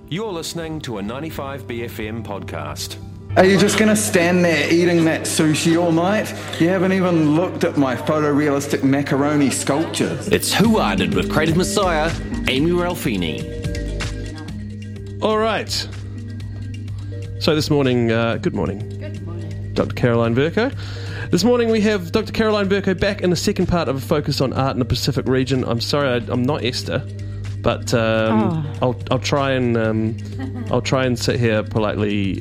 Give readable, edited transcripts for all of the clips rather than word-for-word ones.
You're listening to a 95BFM podcast. Are you just going to stand there eating that sushi all night? You haven't even looked at my photorealistic macaroni sculpture. It's Who Arted with Creative Messiah, Amy Ralphini. All right. So this morning, good morning. Good morning. Dr. Caroline Vercoe. This morning we have Dr. Caroline Vercoe back in the second part of a focus on art in the Pacific region. I'm sorry, I'm not Esther. But I'll try and sit here politely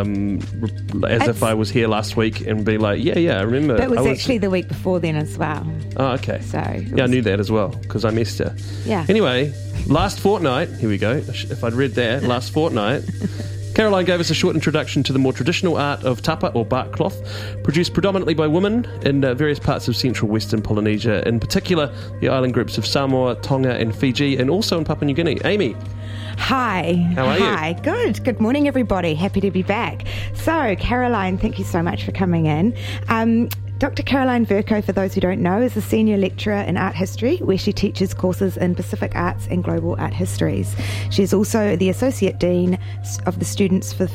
if I was here last week and be like, yeah, I remember. That was actually the week before then as well. Oh, okay. So I knew that as well because I'm Esther. Yeah. Anyway, last fortnight, here we go. If I'd read that, last fortnight, Caroline gave us a short introduction to the more traditional art of tapa, or bark cloth, produced predominantly by women in various parts of central western Polynesia, in particular the island groups of Samoa, Tonga and Fiji, and also in Papua New Guinea. Amy. Hi. How are you? Hi. Good morning, everybody. Happy to be back. So, Caroline, thank you so much for coming in. Dr. Caroline Vercoe, for those who don't know, is a senior lecturer in art history, where she teaches courses in Pacific arts and global art histories. She is also the associate dean of the students for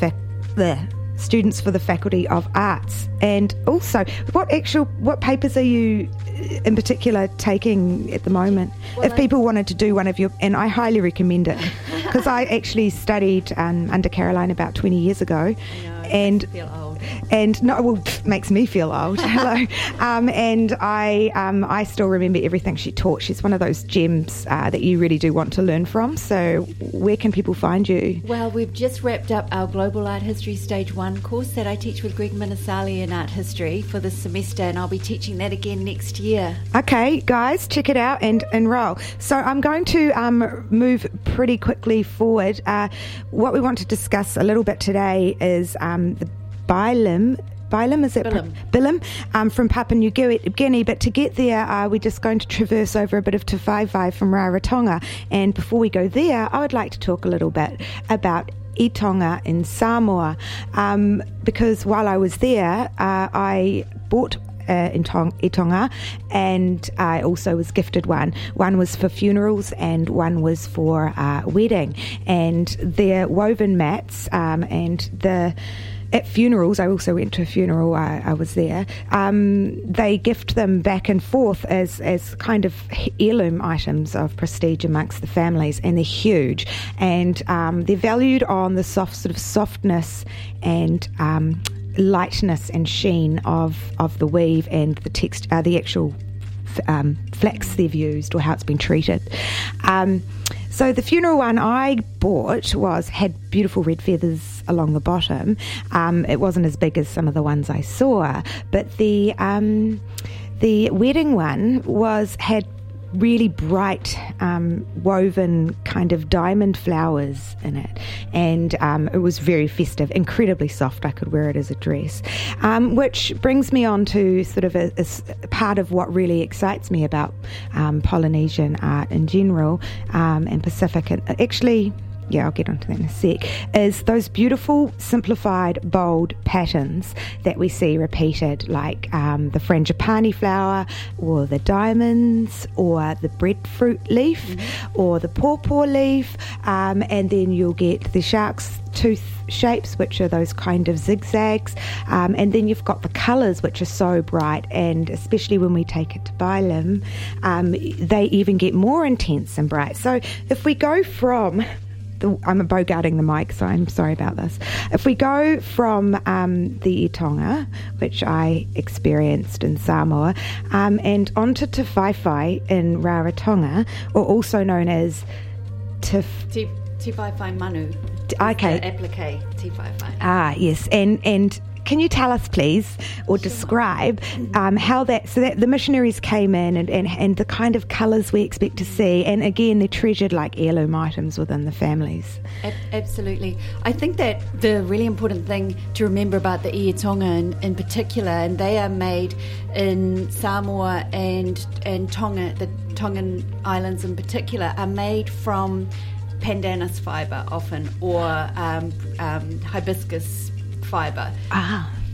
the Faculty of Arts. And also, what papers are you in particular taking at the moment? Well, if people wanted to do one of your, and I highly recommend it, because I actually studied under Caroline about 20 years ago. And makes you feel old. And no, well, makes me feel old. Hello. And I still remember everything she taught. She's one of those gems that you really do want to learn from. So where can people find you? Well, we've just wrapped up our Global Art History Stage 1 course that I teach with Greg Minasali in art history for this semester, and I'll be teaching that again next year. Okay, guys, check it out and enroll. So I'm going to move pretty quickly forward. What we want to discuss a little bit today is the Bilim, is it? Bilim, from Papua New Guinea. But to get there, we're just going to traverse over a bit of Te Whaiwhai from Rarotonga. And before we go there, I would like to talk a little bit about I Tonga in Samoa. Because while I was there, I bought in Tonga, and I also was gifted one. One was for funerals and one was for wedding. And they're woven mats, at funerals, I also went to a funeral, I was there, they gift them back and forth as kind of heirloom items of prestige amongst the families, and they're huge, and they're valued on the softness and lightness and sheen of the weave and the actual flax they've used, or how it's been treated. So the funeral one I bought had beautiful red feathers along the bottom. It wasn't as big as some of the ones I saw, but the wedding one had really bright woven kind of diamond flowers in it, and it was very festive, incredibly soft. I could wear it as a dress, which brings me on to sort of a part of what really excites me about Polynesian art in general, and Pacific, and actually, yeah, I'll get onto that in a sec, is those beautiful, simplified, bold patterns that we see repeated, like the frangipani flower, or the diamonds, or the breadfruit leaf, or the pawpaw leaf, and then you'll get the shark's tooth shapes, which are those kind of zigzags, and then you've got the colours, which are so bright, and especially when we take it to Bilim, they even get more intense and bright. So if we go from I'm bogarting the mic, so I'm sorry about this. If we go from the I Tonga, which I experienced in Samoa, and onto Te Whaiwhai in Rarotonga, or also known as Te Whaiwhai Manu. Okay. Applique Te Whaiwhai. Ah, yes. And can you tell us, please, or describe how that the missionaries came in and the kind of colours we expect to see, and again, they're treasured like heirloom items within the families. Absolutely. I think that the really important thing to remember about the I Tonga in particular, and they are made in Samoa and Tonga, the Tongan islands in particular, are made from pandanus fibre often, or hibiscus fibre.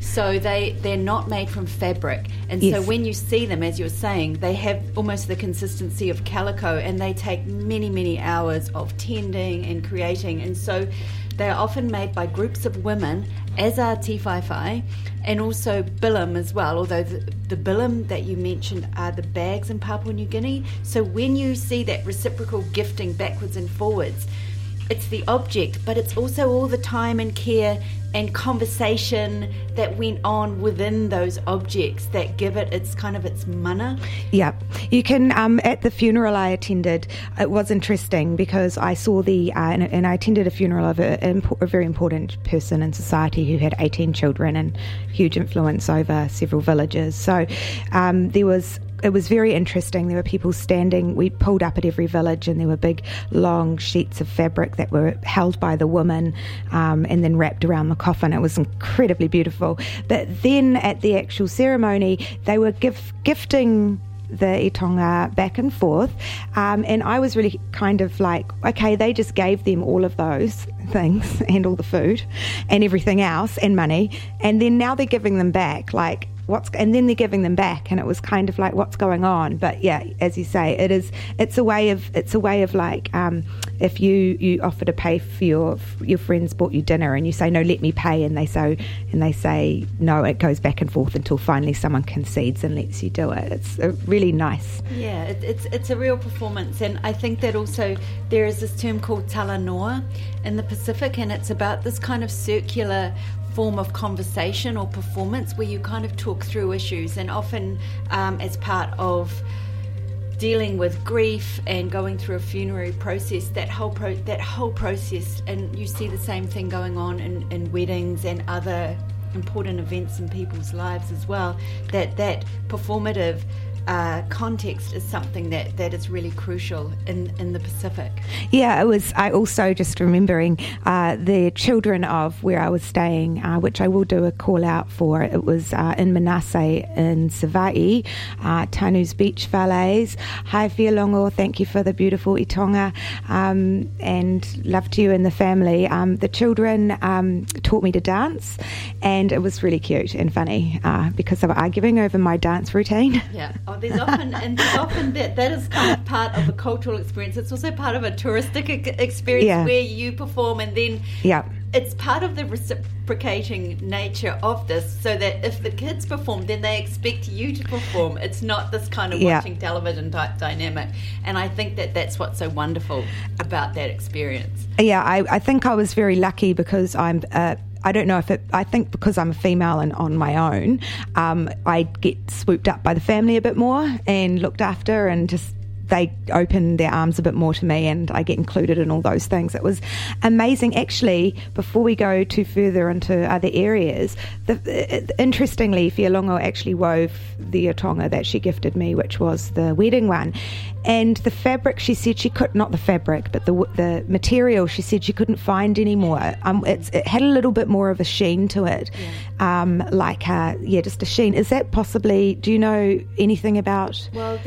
So they're not made from fabric. And so when you see them, as you're saying, they have almost the consistency of calico, and they take many, many hours of tending and creating. And so they're often made by groups of women, as are tiwhaiwhai, and also bilim as well, although the bilim that you mentioned are the bags in Papua New Guinea. So when you see that reciprocal gifting backwards and forwards, it's the object, but it's also all the time and care and conversation that went on within those objects that give it its kind of its mana. Yeah, you can, at the funeral I attended, it was interesting because I saw and I attended a funeral of a very important person in society who had 18 children and huge influence over several villages. So it was very interesting. There were people standing. We pulled up at every village, and there were big, long sheets of fabric that were held by the woman and then wrapped around the coffin. It was incredibly beautiful. But then at the actual ceremony, they were gifting the itonga back and forth, and I was really kind of like, okay, they just gave them all of those things and all the food and everything else and money, and then now they're giving them back, like, and then they're giving them back, and it was kind of like, what's going on? But yeah, as you say, it's a way of like, if you offer to pay for your friends bought you dinner, and you say, no, let me pay, and they say no, it goes back and forth until finally someone concedes and lets you do it. It's really nice. Yeah, it's a real performance, and I think that also there is this term called talanoa in the Pacific, and it's about this kind of circular form of conversation or performance where you kind of talk through issues, and often as part of dealing with grief and going through a funerary process, that whole process, and you see the same thing going on in weddings and other important events in people's lives as well, that performative context is something that is really crucial in the Pacific. Yeah, it was. I also just remembering the children of where I was staying, which I will do a call out for. It was in Manasseh in Savai'i, Tanu's Beach Valets. Hi Whialongo, thank you for the beautiful itonga, and love to you and the family. The children taught me to dance, and it was really cute and funny because they were arguing over my dance routine. Yeah. There's often that is kind of part of a cultural experience. It's also part of a touristic experience where you perform, and then it's part of the reciprocating nature of this, so that if the kids perform, then they expect you to perform. It's not this kind of watching television type dynamic, and I think that's what's so wonderful about that experience. Yeah, I think I was very lucky because I'm I don't know I think because I'm a female and on my own, I get swooped up by the family a bit more and looked after, and just they open their arms a bit more to me, and I get included in all those things. It was amazing. Actually, before we go too further into other areas, interestingly, Whialongo actually wove the itonga that she gifted me, which was the wedding one. And the fabric, she said she could, not the fabric, but the material, she said she couldn't find anymore. It had a little bit more of a sheen to it, just a sheen. Is that possibly, do you know anything about? Well,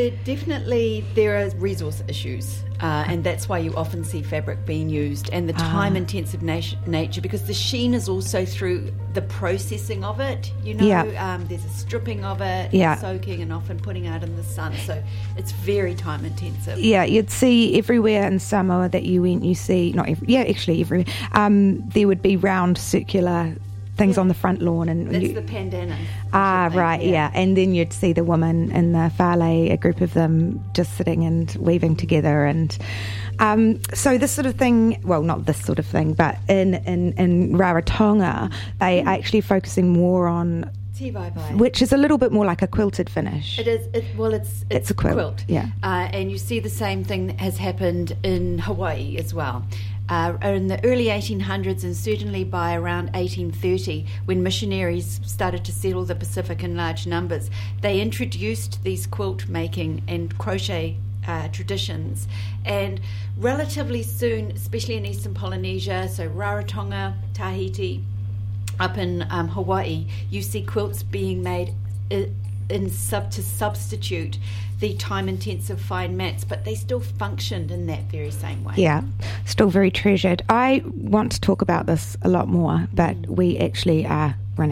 there are resource issues, and that's why you often see fabric being used, and the time-intensive nature, because the sheen is also through the processing of it. There's a stripping of it, soaking, and often putting out in the sun. So it's very time-intensive. Yeah, you'd see everywhere in Samoa that you went, you see, everywhere, there would be round circular things on the front lawn, and that's the pandana. Right, yeah. And then you'd see the woman in the whale, a group of them just sitting and weaving together, and so this sort of thing, well, not this sort of thing, but in Rarotonga, they are actually focusing more on tiwhaiwhai, which is a little bit more like a quilted finish. It is. It's a quilt. Yeah, and you see the same thing that has happened in Hawaii as well. In the early 1800s, and certainly by around 1830, when missionaries started to settle the Pacific in large numbers, they introduced these quilt making and crochet traditions, and relatively soon, especially in Eastern Polynesia, so Rarotonga, Tahiti, up in Hawaii, you see quilts being made to substitute the time-intensive fine mats, but they still functioned in that very same way. Yeah, still very treasured. I want to talk about this a lot more, but we actually are running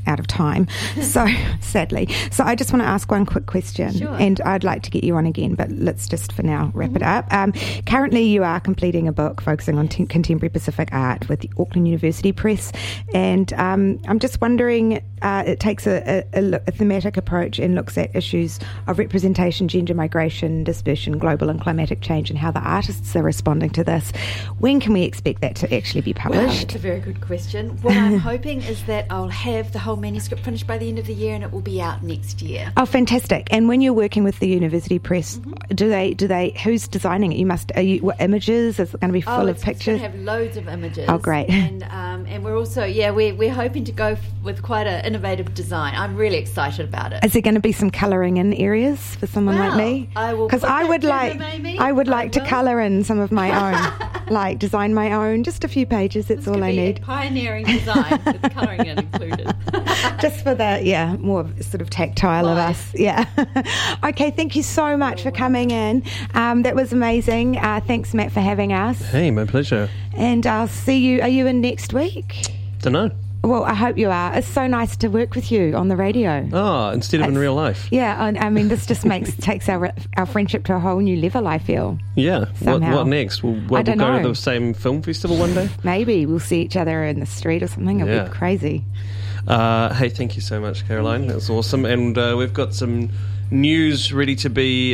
out of time. So, sadly. So I just want to ask one quick question. Sure. And I'd like to get you on again, but let's just for now wrap it up. Currently, you are completing a book focusing on contemporary Pacific art with the Auckland University Press. And I'm just wondering, it takes a thematic approach and looks at issues of representation, gender, migration, dispersion, global and climatic change, and how the artists are responding to this. When can we expect that to actually be published? Well, it's a very good question. What I'm hoping is that I'll have the whole manuscript finished by the end of the year and it will be out next year. Oh, fantastic! And when you're working with the University Press, do they? Who's designing it? What images? Is it going to be full of pictures? It's going to have loads of images. Oh, great! And we're also we're hoping to go with quite an innovative design. I'm really excited about it. Is there going to be some colouring in areas for someone like me? I will. Because I would like to colour in some of my own, like design my own. Just a few pages. That's all I need. Pioneering design with colouring in included. Just for the more sort of tactile of us. Yeah. Okay. Thank you so much for coming in. That was amazing. Thanks, Matt, for having us. Hey, my pleasure. And I'll see you. Are you in next week? Dunno. Well, I hope you are. It's so nice to work with you on the radio. Oh, instead of in real life. Yeah, I mean, this just takes our friendship to a whole new level, I feel. Yeah. Somehow. What next? We'll go to the same film festival one day? Maybe. We'll see each other in the street or something. It'll be crazy. Hey, thank you so much, Caroline. That was awesome. And we've got some news ready to be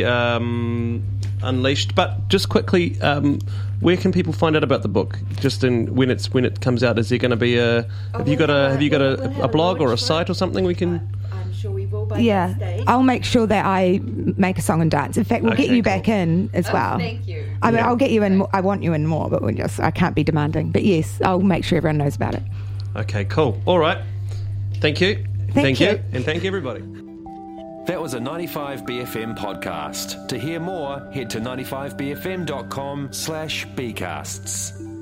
unleashed. But just quickly, where can people find out about the book? Just when it comes out, is there going to be have you got a blog or a site or something we can? I'm sure we will by that stage. I'll make sure that I make a song and dance. In fact, we'll get you back in as well. Thank you. I mean, I'll get you in. I want you in more, but I can't be demanding. But yes, I'll make sure everyone knows about it. Okay, cool. All right. Thank you. Thank you. And thank you, everybody. That was a 95BFM podcast. To hear more, head to 95bfm.com/bcasts.